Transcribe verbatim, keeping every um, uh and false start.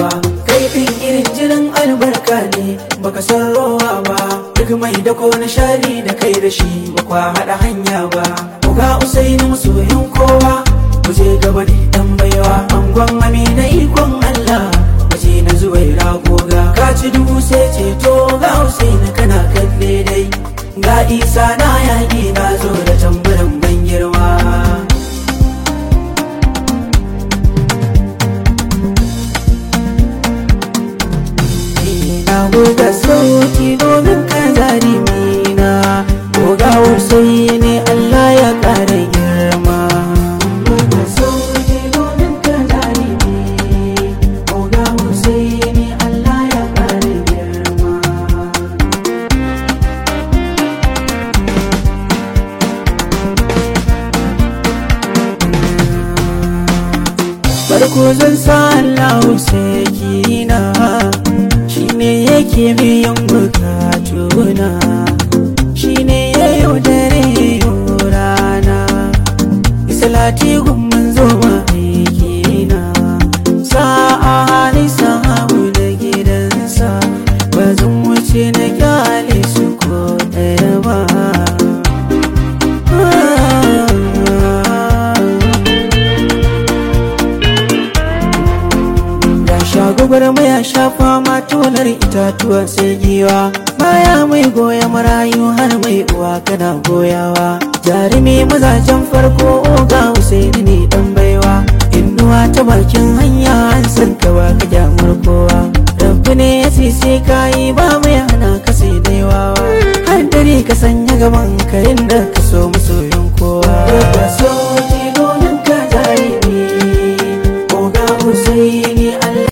ba. Kai ɗin irin jinin albarka ne baka san rowa ba. Duk mai dako na shari da kai da shi ba kwa haɗa hanya ba. Uga Usaini masoyin kowa kuje gaba ne dan baiwa. Angon Amina ikon Allah waje na Zuwaira goga. Ka ci dubu sai ceto ga Usaini kana kalle dai. Ga Isa na yaƙi na zo da tambaran ban girma. Na buga sauti domin ka zalimina. Oga Usaini Allah ya ƙara girma. Buga sauti domin ka zalimi. Oga Usaini Allah ya ƙara girma. Farko zan sa Allah sakina, shine yake biyan bukatuna, shine ya yaudare yau rana. Salati gumman zo ma'aikina, sa'a hali sahabu da gidansa, ba zan wuce na kyale su ko ɗaya ba. Shagubar maya shafa matonar itatuwa sai giwa, baya mai goya marayu har mai uwa kana goyawa. Jarumi mazajen farko Oga Usaini ne dan baiwa. Innuwa ta bakin hanya an san ka ba ka kyamar kowa. Rabbi ne ya ce sai kayi ba mai hana ka sai dai wawa. Har dare ka sanya gaban ka inda ka so